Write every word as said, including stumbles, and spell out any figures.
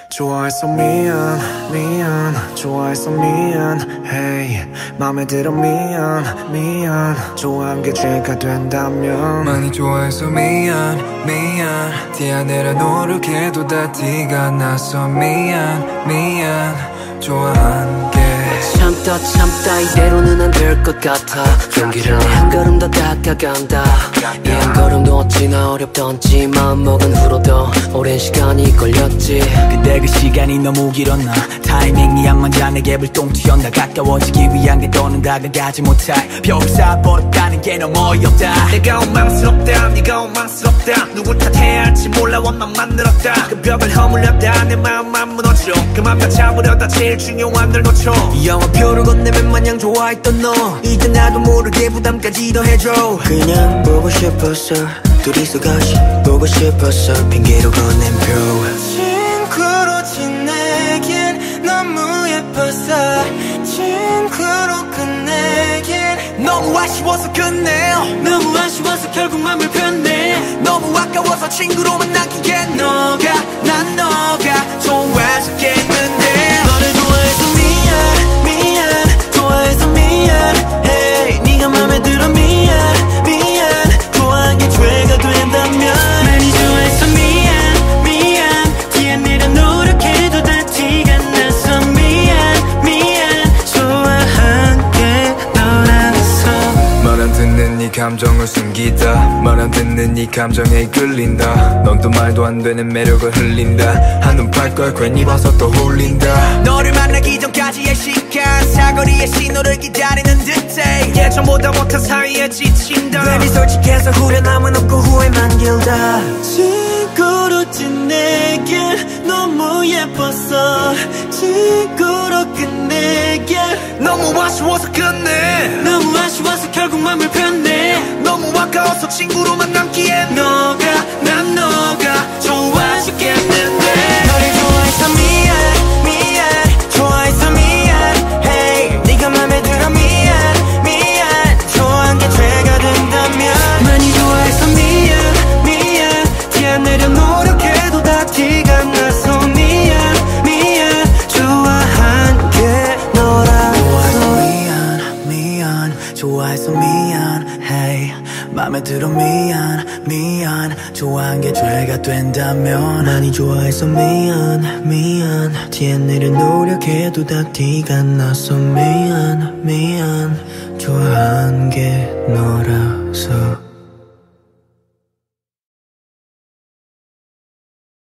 좋아해서 미안 미안 좋아해서 미안 hey 맘에 들어 미안 미안 좋아한 게 죄가 된다면 많이 좋아해서 미안 미안 티 안 내려 노력해도 다 티가 나서 미안 미안 좋아한 게 참다 참다 이대로는 안 될 것 같아 용기를 내 한 걸음 더 다가간다 이 한 걸음도 어찌나 어렵던지 마음먹은 후로도 오랜 시간이 걸렸지 근데 그 시간이 너무 길었나 타이밍이 안 맞아 내게 불똥 튀었나 가까워지기 위한 게 더는 다가가지 못할 벽을 쌓아버렸다는 게 너무 어이없다 내가 원망스럽다 네가 원망스럽다 누굴 탓해야 할지 몰라 원망 만들었다 그 벽을 허물렸다 내 마음만 무너져 그만 잡으려다 제일 중요한 널 놓쳐 영화표를 건네면 마냥 좋아했던 너 이제 나도 모르게 부담까지 더해줘 그냥 보고 싶었어 둘이서 같이 보고 싶었어 핑계로 건넨 표 친구로 지내긴 너무 예뻤어 친구로 끝내긴 너무 아쉬워서 끝내 너무 아쉬워서 결국 맘을 편내 너무 아까워서 친구로만 남기엔 너가 난 너가 좋아졌겠는데 너를 좋아해서 미안 미안 좋아해서 미안 hey 네가 맘에 들어 미안 미안 좋아한 게 죄가 된다면 많이 좋아해서 미안 미안 티 안 내려 노력해도 다 티가 나서 미안 미안 좋아한 게 너라서 말 안 듣는 네 감정을 숨기다 말 안 듣는 네 감정에 끌린다 넌 또 말도 안 되는 매력을 흘린다 한눈 팔걸 괜히 봐서 또 홀린다 너를 만나기 전까지의 시간 사거리의 신호를 기다리는 듯해 예전보다 못한 사이에 지친다 괜히 솔직해서 후련함은 없고 후회만 길다 친구로 지내길 너무 예뻤어 친구로 끝내길 너무 아쉬워서 끝내 너무 아쉬워서 결국 맘을 편내 너무 아까워서 친구로만 남기엔 너가 난 너가 좋아졌겠는데 너를 좋아해서 미안 미안 좋아해서 미안 hey 네가 맘에 들어 미안 미안 좋아한 게 죄가 된다면 많이 좋아해서 미안 미안 티 안 내려 노력해도 다 티가 나서 미안 미안 좋아한 게 너라서 미안 미안 좋아해서 미안 hey 맘에 들어 미안 미안 좋아한 게 죄가 된다면 많이 좋아해서 미안 미안 티 안 내려 노력해도 다 티가 나서 미안 미안 좋아한 게 너라서